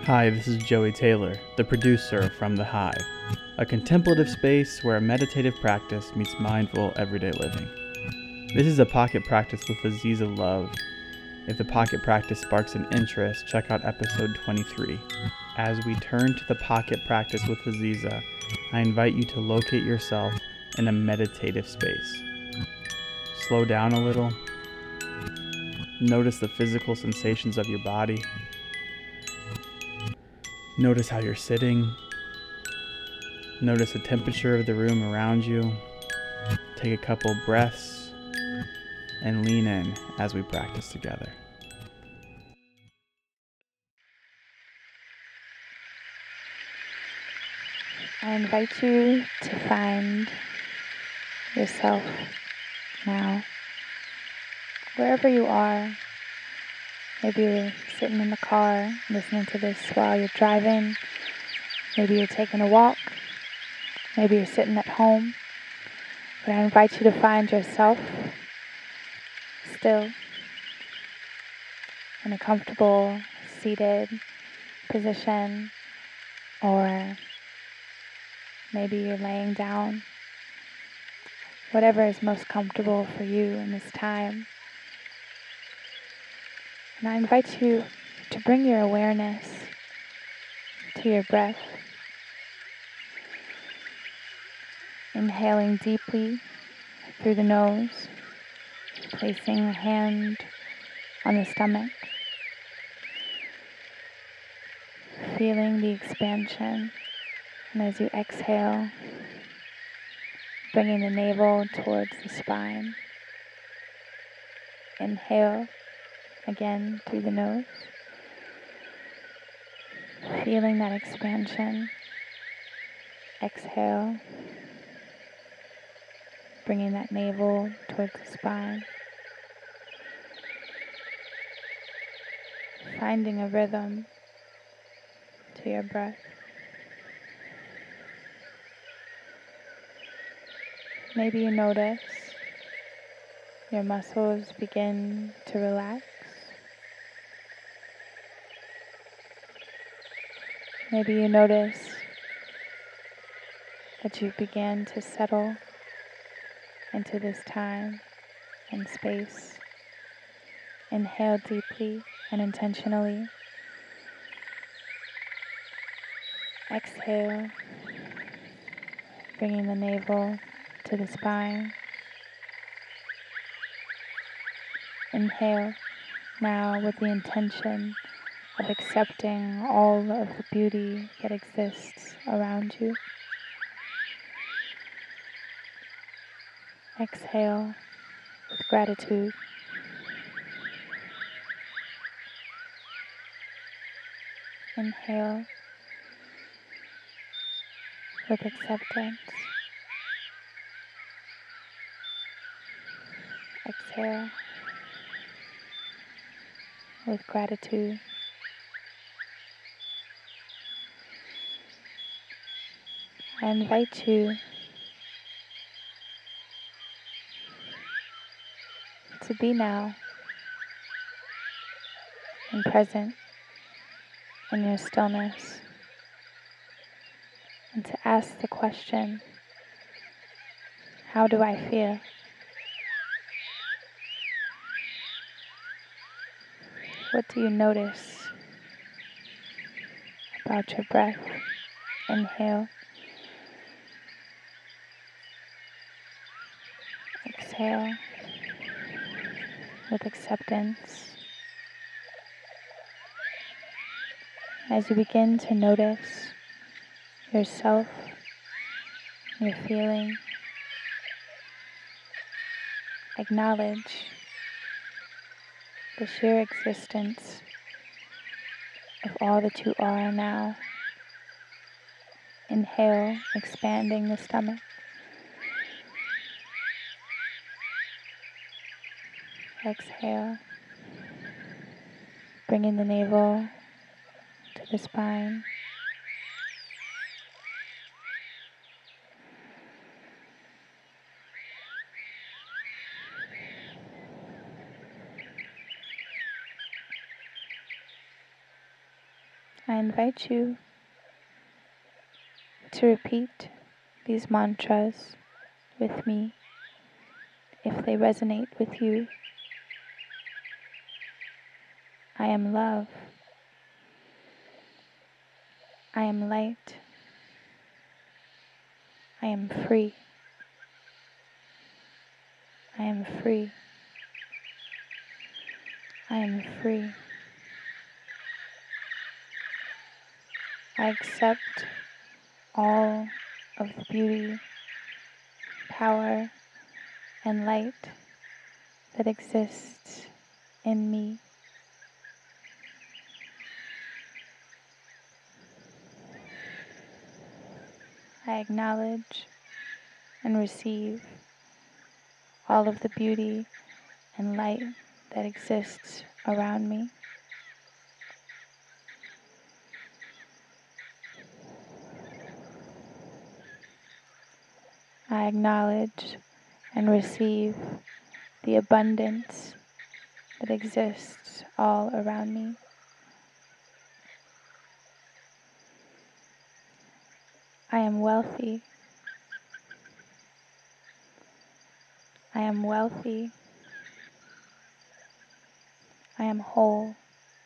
Hi, this is Joey Taylor, the producer from The Hive, a contemplative space where a meditative practice meets mindful everyday living. This is a pocket practice with Aziza Love. If the pocket practice sparks an interest, check out episode 23. As we turn to the pocket practice with Aziza, I invite you to locate yourself in a meditative space. Slow down a little. Notice the physical sensations of your body. Notice how you're sitting. Notice the temperature of the room around you. Take a couple breaths and lean in as we practice together. I invite you to find yourself now, wherever you are. Maybe you're sitting in the car listening to this while you're driving. Maybe you're taking a walk. Maybe you're sitting at home. But I invite you to find yourself still in a comfortable seated position, or maybe you're laying down. Whatever is most comfortable for you in this time. And I invite you to bring your awareness to your breath. Inhaling deeply through the nose, placing a hand on the stomach, feeling the expansion, and as you exhale, bringing the navel towards the spine. Inhale again through the nose, feeling that expansion. Exhale, bringing that navel towards the spine. Finding a rhythm to your breath. Maybe you notice your muscles begin to relax. Maybe you notice that you begin to settle into this time and space. Inhale deeply and intentionally. Exhale, bringing the navel to the spine. Inhale now with the intention of accepting all of the beauty that exists around you. Exhale with gratitude. Inhale with acceptance. Exhale with gratitude. I invite you to be now and present in your stillness, and to ask the question, how do I feel? What do you notice about your breath? Inhale. Exhale with acceptance. As you begin to notice yourself, your feeling, acknowledge the sheer existence of all that you are now. Inhale, expanding the stomach. Exhale, bringing the navel to the spine. I invite you to repeat these mantras with me if they resonate with you. I am love. I am light. I am free. I am free. I am free. I accept all of the beauty, power, and light that exists in me. I acknowledge and receive all of the beauty and light that exists around me. I acknowledge and receive the abundance that exists all around me. I am wealthy. I am wealthy. I am whole.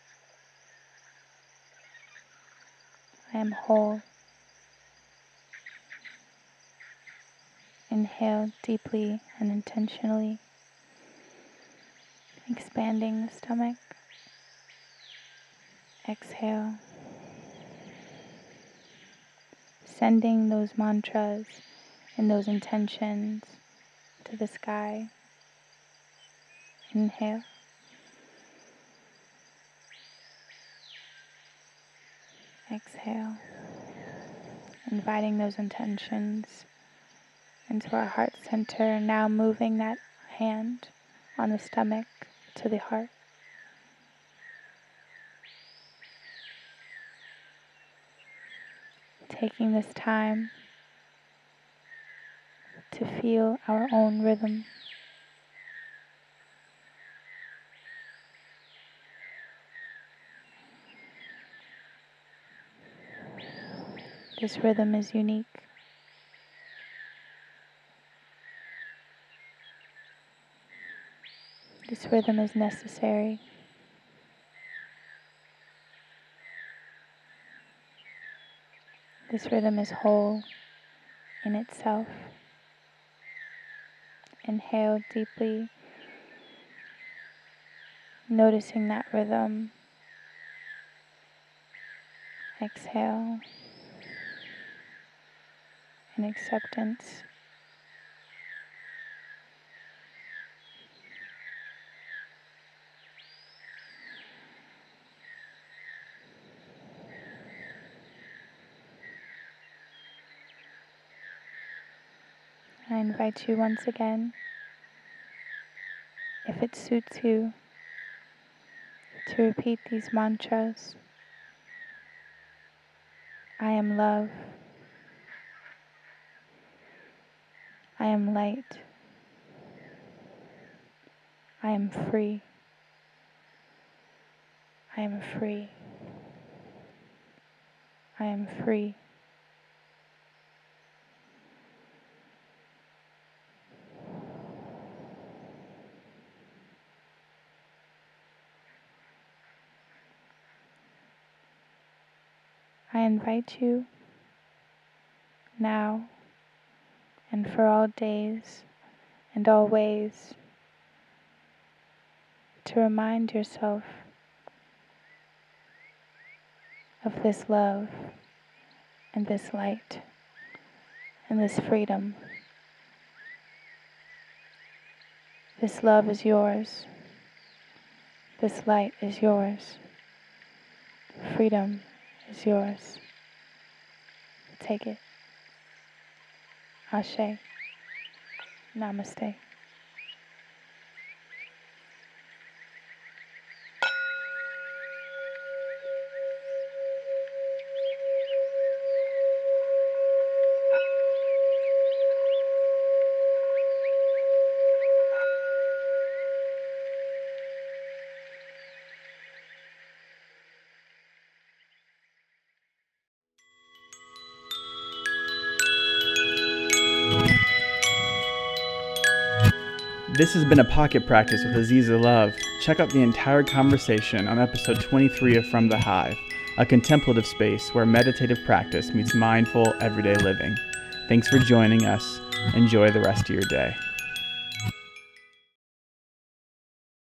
I am whole. Inhale deeply and intentionally, expanding the stomach. Exhale, sending those mantras and those intentions to the sky. Inhale. Exhale, inviting those intentions into our heart center, now moving that hand on the stomach to the heart. Taking this time to feel our own rhythm. This rhythm is unique. This rhythm is necessary. This rhythm is whole in itself. Inhale deeply, noticing that rhythm. Exhale in acceptance. I invite you once again, if it suits you, to repeat these mantras. I am love. I am light. I am free. I am free. I am free. I invite you now and for all days and all ways to remind yourself of this love and this light and this freedom. This love is yours. This light is yours. Freedom is yours. Take it. Ashe. Namaste. This has been a Pocket Practice with Aziza Love. Check out the entire conversation on episode 23 of From the Hive, a contemplative space where meditative practice meets mindful, everyday living. Thanks for joining us. Enjoy the rest of your day.